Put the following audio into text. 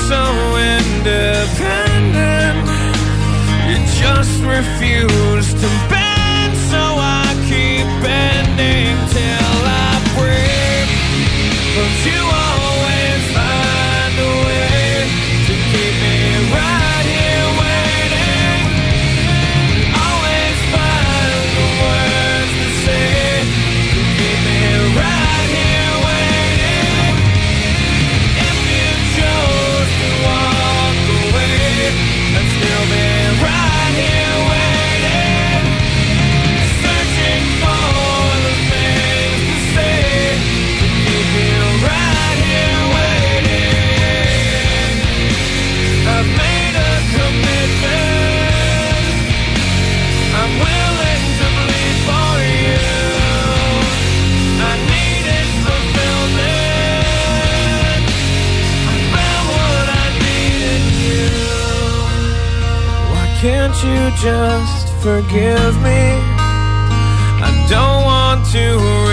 so independent. You just refuse to bend, so I keep bending till I break. But you always find a way to keep me right here waiting. Always find the words to say to keep me right here waiting. If you chose to walk away, I'd still be right here waiting, searching for the things to say to keep you right here waiting. I've made a commitment. I'm willing to bleed for you. I needed fulfillment. I found what I needed in you. Why can't you just forgive me? I don't want to